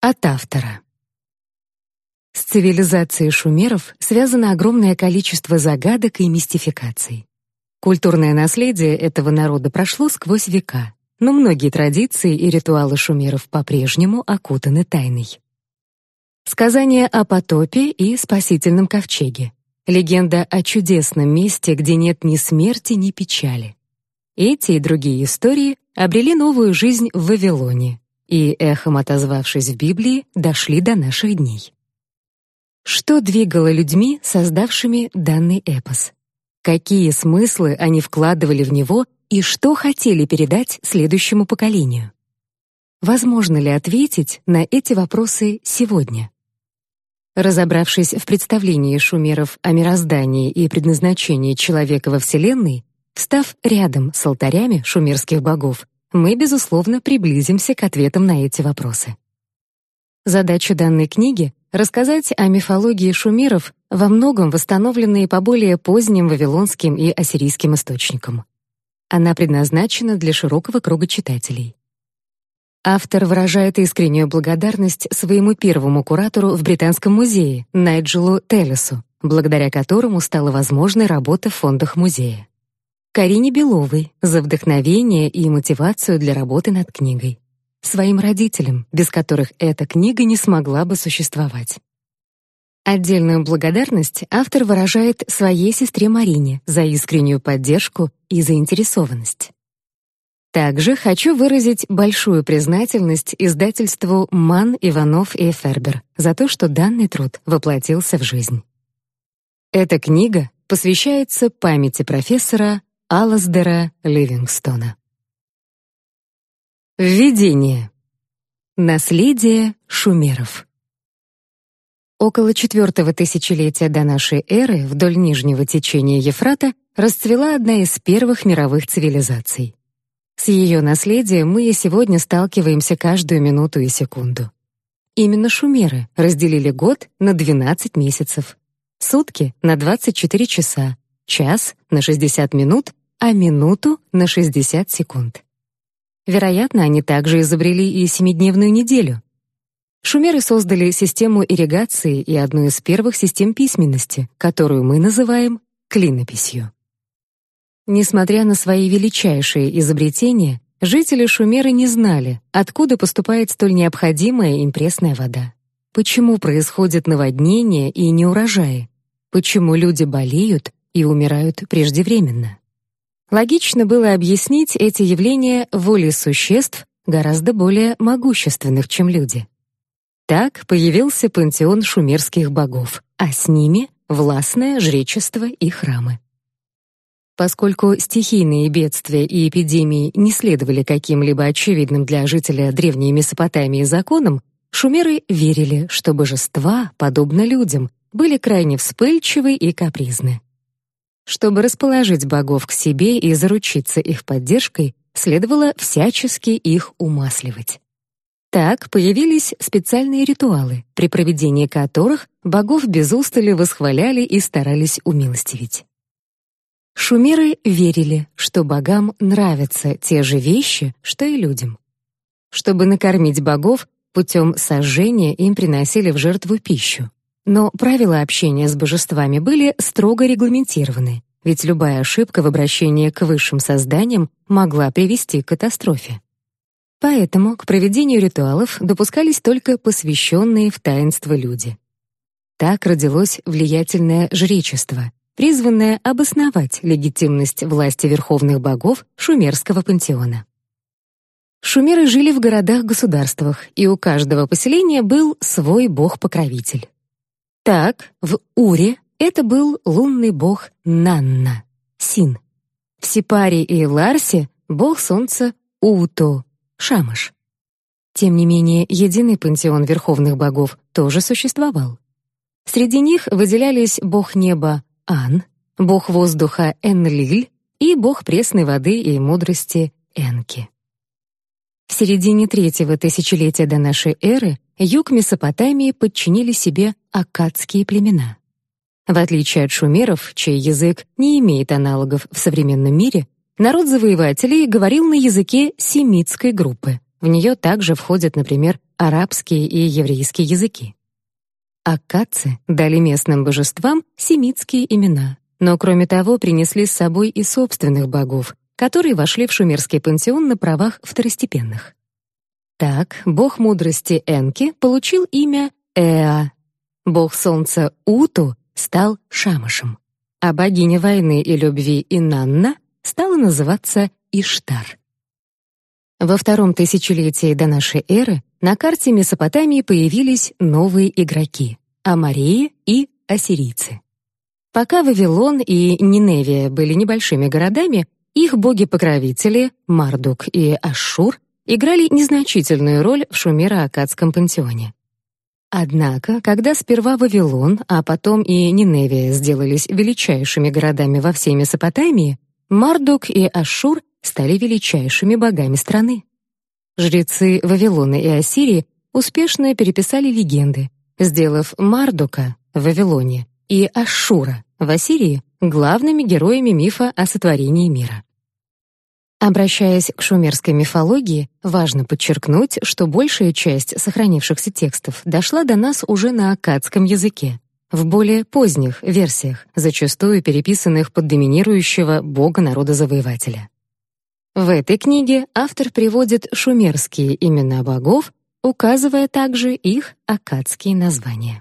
От автора. С цивилизацией шумеров связано огромное количество загадок и мистификаций. Культурное наследие этого народа прошло сквозь века, но многие традиции и ритуалы шумеров по-прежнему окутаны тайной. Сказание о потопе и спасительном ковчеге. Легенда о чудесном месте, где нет ни смерти, ни печали. Эти и другие истории обрели новую жизнь в Вавилоне и, эхом отозвавшись в Библии, дошли до наших дней. Что двигало людьми, создавшими данный эпос? Какие смыслы они вкладывали в него и что хотели передать следующему поколению? Возможно ли ответить на эти вопросы сегодня? Разобравшись в представлении шумеров о мироздании и предназначении человека во Вселенной, встав рядом с алтарями шумерских богов, мы, безусловно, приблизимся к ответам на эти вопросы. Задача данной книги — рассказать о мифологии шумеров, во многом восстановленной по более поздним вавилонским и ассирийским источникам. Она предназначена для широкого круга читателей. Автор выражает искреннюю благодарность своему первому куратору в Британском музее, Найджелу Теллесу, благодаря которому стала возможной работа в фондах музея. Карине Беловой за вдохновение и мотивацию для работы над книгой. Своим родителям, без которых эта книга не смогла бы существовать. Отдельную благодарность автор выражает своей сестре Марине за искреннюю поддержку и заинтересованность. Также хочу выразить большую признательность издательству Манн, Иванов и Фербер за то, что данный труд воплотился в жизнь. Эта книга посвящается памяти профессора Аласдера Ливингстона. Введение. Наследие шумеров. Около 4-го тысячелетия до нашей эры вдоль нижнего течения Ефрата расцвела одна из первых мировых цивилизаций. С ее наследием мы и сегодня сталкиваемся каждую минуту и секунду. Именно шумеры разделили год на 12 месяцев, сутки на 24 часа, час на 60 минут, а минуту на 60 секунд. Вероятно, они также изобрели и 7-дневную неделю. Шумеры создали систему ирригации и одну из первых систем письменности, которую мы называем клинописью. Несмотря на свои величайшие изобретения, жители Шумеры не знали, откуда поступает столь необходимая им пресная вода, почему происходят наводнения и неурожаи, почему люди болеют и умирают преждевременно. Логично было объяснить эти явления волей существ гораздо более могущественных, чем люди. Так появился пантеон шумерских богов, а с ними властное жречество и храмы. Поскольку стихийные бедствия и эпидемии не следовали каким-либо очевидным для жителя древней Месопотамии законам, шумеры верили, что божества, подобно людям, были крайне вспыльчивы и капризны. Чтобы расположить богов к себе и заручиться их поддержкой, следовало всячески их умасливать. Так появились специальные ритуалы, при проведении которых богов без устали восхваляли и старались умилостивить. Шумеры верили, что богам нравятся те же вещи, что и людям. Чтобы накормить богов, путем сожжения им приносили в жертву пищу. Но правила общения с божествами были строго регламентированы, ведь любая ошибка в обращении к высшим созданиям могла привести к катастрофе. Поэтому к проведению ритуалов допускались только посвященные в таинство люди. Так родилось влиятельное жречество, призванное обосновать легитимность власти верховных богов шумерского пантеона. Шумеры жили в городах-государствах, и у каждого поселения был свой бог-покровитель. Так, в Уре это был лунный бог Нанна, Син. В Сипаре и Ларсе — бог солнца Уто, Шамаш. Тем не менее, единый пантеон верховных богов тоже существовал. Среди них выделялись бог неба Ан, бог воздуха Энлиль и бог пресной воды и мудрости Энки. В середине 3-го тысячелетия до нашей эры юг Месопотамии подчинили себе аккадские племена. В отличие от шумеров, чей язык не имеет аналогов в современном мире, народ завоевателей говорил на языке семитской группы, В нее также входят, например, арабский и еврейский языки. Аккадцы дали местным божествам семитские имена, но кроме того принесли с собой и собственных богов, которые вошли в шумерский пантеон на правах второстепенных. Так, бог мудрости Энки получил имя Эа, бог солнца Уту стал Шамашем, а богиня войны и любви Инанна стала называться Иштар. Во втором тысячелетии до нашей эры на карте Месопотамии появились новые игроки — аморреи и ассирийцы. Пока Вавилон и Ниневия были небольшими городами, их боги-покровители Мардук и Ашшур играли незначительную роль в шумеро-аккадском пантеоне. Однако, когда сперва Вавилон, а потом и Ниневия сделались величайшими городами во всей Месопотамии, Мардук и Ашшур стали величайшими богами страны. Жрецы Вавилона и Ассирии успешно переписали легенды, сделав Мардука в Вавилоне и Ашшура в Ассирии главными героями мифа о сотворении мира. Обращаясь к шумерской мифологии, важно подчеркнуть, что большая часть сохранившихся текстов дошла до нас уже на аккадском языке, в более поздних версиях, зачастую переписанных под доминирующего бога народа-завоевателя. В этой книге автор приводит шумерские имена богов, указывая также их аккадские названия.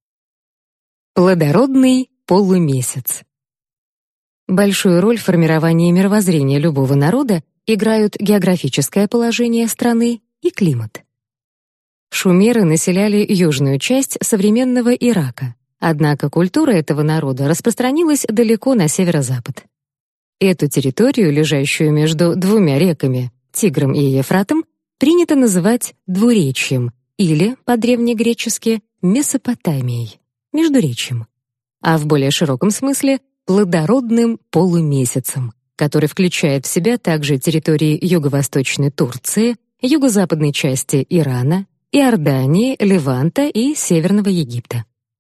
Плодородный полумесяц. Большую роль в формировании мировоззрения любого народа играют географическое положение страны и климат. Шумеры населяли южную часть современного Ирака, однако культура этого народа распространилась далеко на северо-запад. Эту территорию, лежащую между двумя реками, Тигром и Ефратом, принято называть двуречьем или, по-древнегречески, Месопотамией, междуречьем, а в более широком смысле — плодородным полумесяцем, который включает в себя также территории юго-восточной Турции, юго-западной части Ирана, Иордании, Леванта и Северного Египта.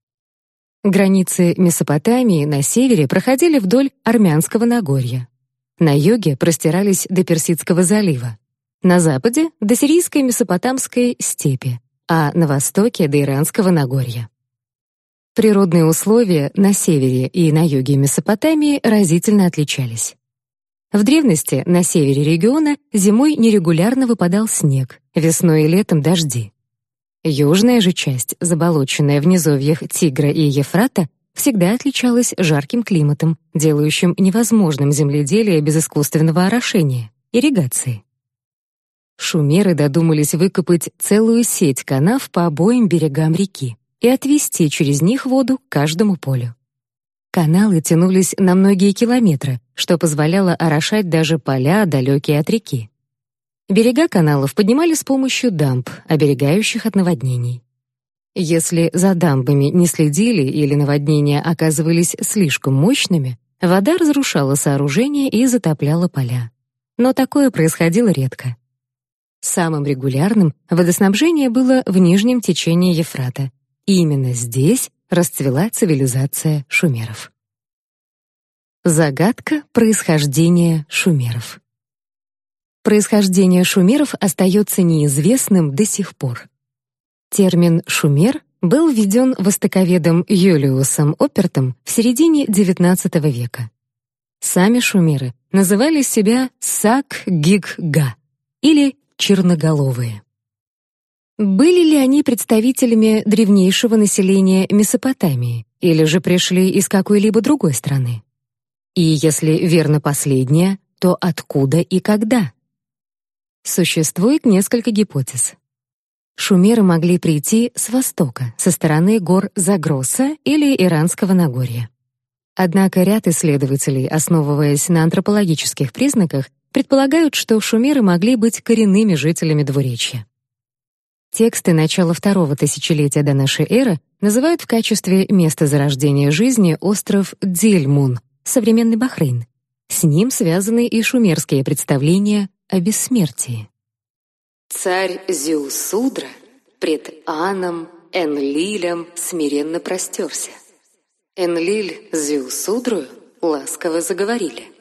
Границы Месопотамии на севере проходили вдоль Армянского Нагорья. На юге простирались до Персидского залива. На западе — до сирийской Месопотамской степи, а на востоке — до Иранского Нагорья. Природные условия на севере и на юге Месопотамии разительно отличались. В древности на севере региона зимой нерегулярно выпадал снег, весной и летом — дожди. Южная же часть, заболоченная в низовьях Тигра и Ефрата, всегда отличалась жарким климатом, делающим невозможным земледелие без искусственного орошения, ирригации. Шумеры додумались выкопать целую сеть канав по обоим берегам реки и отвести через них воду к каждому полю. Каналы тянулись на многие километры, что позволяло орошать даже поля, далекие от реки. Берега каналов поднимали с помощью дамб, оберегающих от наводнений. Если за дамбами не следили или наводнения оказывались слишком мощными, вода разрушала сооружения и затопляла поля. Но такое происходило редко. Самым регулярным водоснабжение было в нижнем течении Ефрата. И именно здесь расцвела цивилизация шумеров. Загадка происхождения шумеров. Происхождение шумеров остается неизвестным до сих пор. Термин «шумер» был введен востоковедом Юлиусом Оппертом в середине XIX века. Сами шумеры называли себя Сак-Гиг-Га или черноголовые. Были ли они представителями древнейшего населения Месопотамии или же пришли из какой-либо другой страны? И если верно последнее, то откуда и когда? Существует несколько гипотез. Шумеры могли прийти с востока, со стороны гор Загроса или Иранского Нагорья. Однако ряд исследователей, основываясь на антропологических признаках, предполагают, что шумеры могли быть коренными жителями двуречья. Тексты начала второго тысячелетия до нашей эры называют в качестве места зарождения жизни остров Дельмун, современный Бахрейн. С ним связаны и шумерские представления о бессмертии. Царь Зиусудра пред Аном Энлилем смиренно простерся. Энлиль с Зиусудрою ласково заговорили.